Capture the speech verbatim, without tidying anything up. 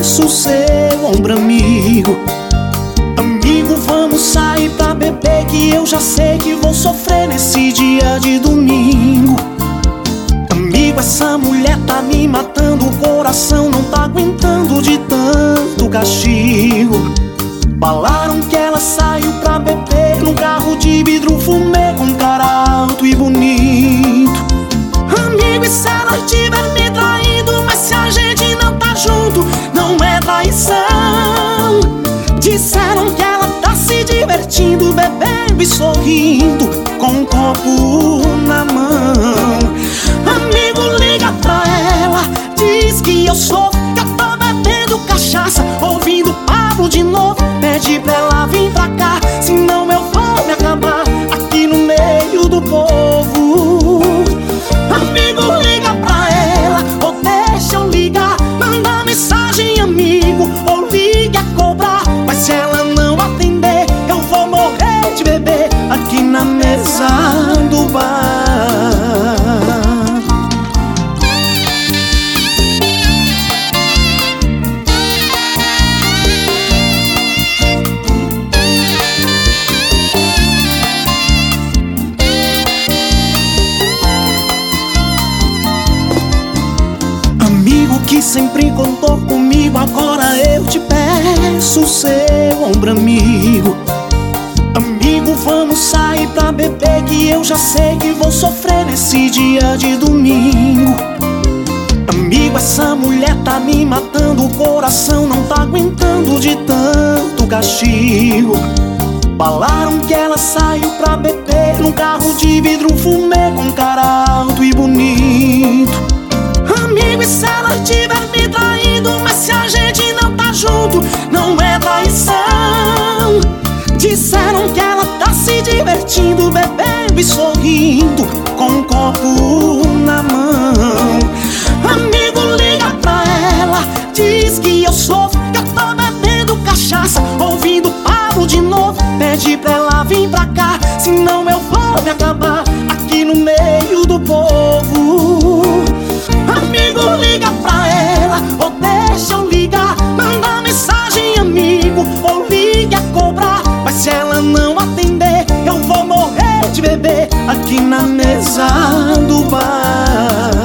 peço seu ombro amigo. Amigo, vamos sair pra beber, que eu já sei que vou sofrer nesse dia de domingo. Amigo, essa mulher tá me matando, o coração não tá aguentando de tanto castigo. Falaram que ela saiu pra beber num carro de vidro fumê com cara alto e bonito. Amigo, e se ela tiver me traído, mas se a gente não tá junto, não é traição. Disseram que ela tá se divertindo, bebendo e sorrindo, com um copo na mão. Amigo, liga pra ela, diz que eu sou, que eu tô bebendo cachaça, ouvindo Pablo de novo. Pede pra ela vir pra cá, senão eu vou me acabar aqui no meio do povo. Amigo, liga pra ela, ou deixa eu ligar, manda mensagem amigo, ou liga a cobrar. Mas se ela não atender, eu vou morrer de beber aqui na mesa do bar. Que sempre contou comigo, agora eu te peço seu ombro amigo. Amigo, vamos sair pra beber, que eu já sei que vou sofrer nesse dia de domingo. Amigo, essa mulher tá me matando, o coração não tá aguentando de tanto castigo. Falaram que ela saiu pra beber num carro de vidro fumê com cara alto e bonito. Amigo, e se ela tiver me traído, mas se a gente não tá junto, não é traição. Disseram que ela tá se divertindo, bebendo e sorrindo, com um copo na mão. Amigo, liga pra ela, diz que eu sofro, que eu tô bebendo cachaça, ouvindo Pablo de novo. Pede pra ela vir pra cá, senão eu vou me acabar aqui no meio do povo. Amigo, liga pra ela, ou deixa eu ligar, manda mensagem amigo, ou liga a cobrar. Mas se ela não atender, eu vou morrer de beber aqui na mesa do bar.